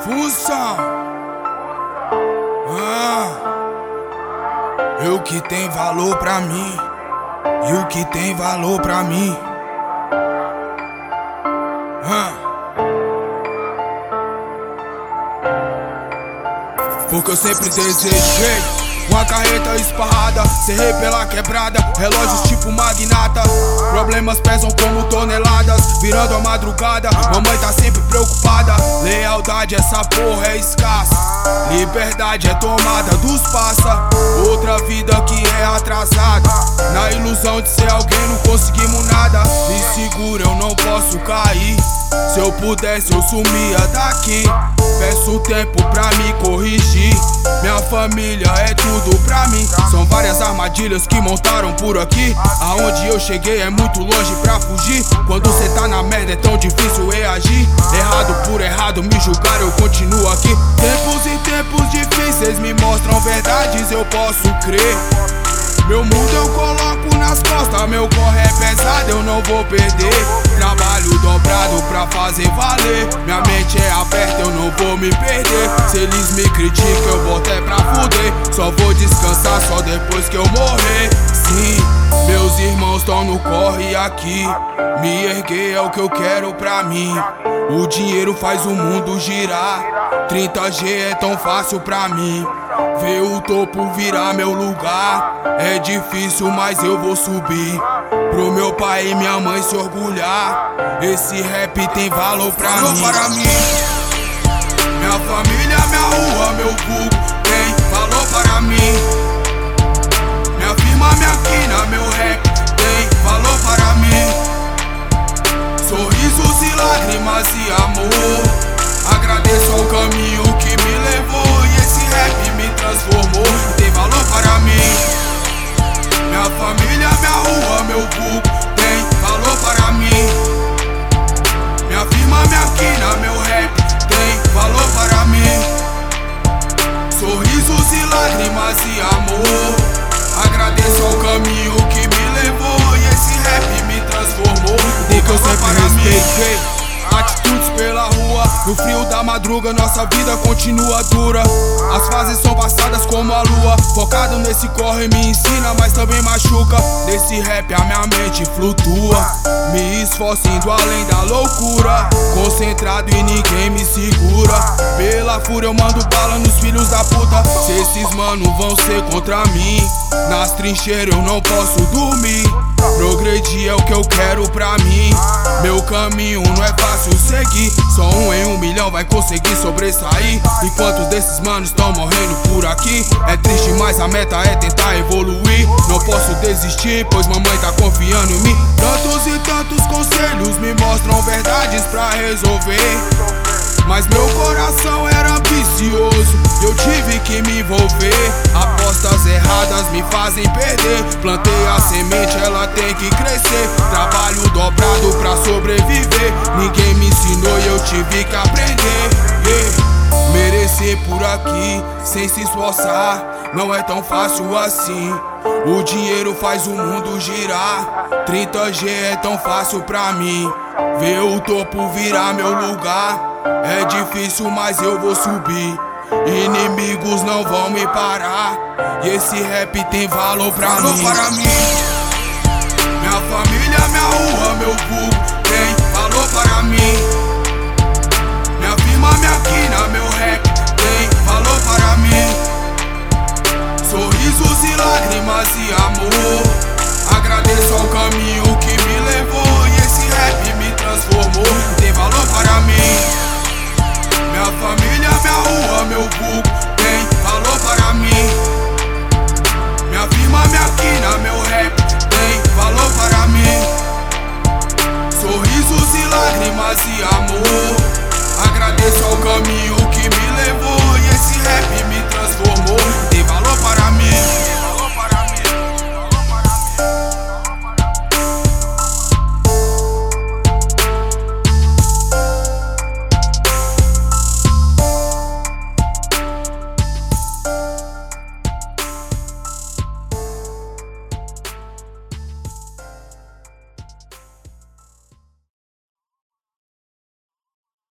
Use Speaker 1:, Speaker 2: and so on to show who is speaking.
Speaker 1: Função. E o que tem valor pra mim, e o que tem valor pra mim. Porque eu sempre desejei uma carreta esparrada, serrei pela quebrada, relógios tipo magnata. Problemas pesam como toneladas, virando a madrugada. Mamãe tá sempre preocupada. Lealdade, essa porra é escassa. Liberdade é tomada dos passa. Outra vida que é atrasada. Na ilusão de ser alguém não conseguimos nada. Me segura, eu não posso cair. Se eu pudesse eu sumia daqui. Peço tempo pra me corrigir. Minha família é tudo pra mim. São várias armadilhas que montaram por aqui. Aonde eu cheguei é muito longe pra fugir. Quando cê tá na merda é tão difícil reagir. Errado por errado me julgar, eu continuo aqui. Tempos e tempos difíceis me mostram verdades, eu posso crer. Meu mundo eu coloco nas costas, meu corre é pesado, eu não vou perder. Trabalho dobrado pra fazer valer. Minha mente é aberta, eu não vou me perder. Se eles me criticam, eu vou até pra fuder. Só vou descansar só depois que eu morrer. Sim, meus irmãos tão no corre aqui. Me erguer é o que eu quero pra mim. O dinheiro faz o mundo girar. 30G é tão fácil pra mim. Ver o topo virar meu lugar. É difícil, mas eu vou subir. Pro meu pai e minha mãe se orgulhar. Esse rap tem valor pra mim. Minha família, minha rua, meu vulgo tem valor para mim. Minha firma, minha quina, meu rap tem valor para mim. Sorrisos e lágrimas e amor. Agradeço ao caminho que me levou e esse rap me transformou. Tem valor para mim. Minha família, minha rua, meu vulgo tem valor para mim. Minha firma, minha quina, meu rap tem valor para mim. Sorrisos e lágrimas e amor. Agradeço ao caminho que me levou e esse rap me transformou. Tem valor para mim. Atitudes pela rua, no frio da madruga nossa vida continua dura. As fases são passadas como a lua. Focado nesse corre me ensina, mas também machuca. Nesse rap a minha mente flutua. Me esforço indo além da loucura. Concentrado e ninguém me segura. Pela fúria eu mando bala nos filhos da puta. Se esses manos vão ser contra mim, nas trincheiras eu não posso dormir. Progredir é o que eu quero pra mim. Meu caminho não é fácil seguir. Só um em 1 milhão vai conseguir sobressair. Enquanto desses manos tão morrendo por aqui. É triste, mas a meta é tentar evoluir. Não posso desistir, pois mamãe tá confiando em mim. Tantos e tantos conselhos me mostram verdades pra resolver. Mas meu coração era ambicioso, eu tive que me envolver. Apostas erradas me fazem perder. Plantei a semente, ela tem que crescer. Trabalho dobrado pra sobreviver. Ninguém me ensinou e eu tive que aprender. Merecer por aqui, sem se esforçar, não é tão fácil assim. O dinheiro faz o mundo girar. 30G é tão fácil pra mim. Ver o topo virar meu lugar. É difícil, mas eu vou subir. Inimigos não vão me parar. E esse rap tem valor pra mim. Minha família, minha rua, meu vulgo tem valor para mim. Minha firma, minha quina, meu rap tem valor para mim. Sorrisos e lágrimas e amor. Agradeço ao caminho que me levou e esse rap me transformou. Tem valor para mim. Minha família, minha rua, meu vulgo tem valor para mim. Minha firma, minha quina, meu rap tem valor para mim. Sorrisos e lágrimas e amor. Agradeço ao caminho que me levou.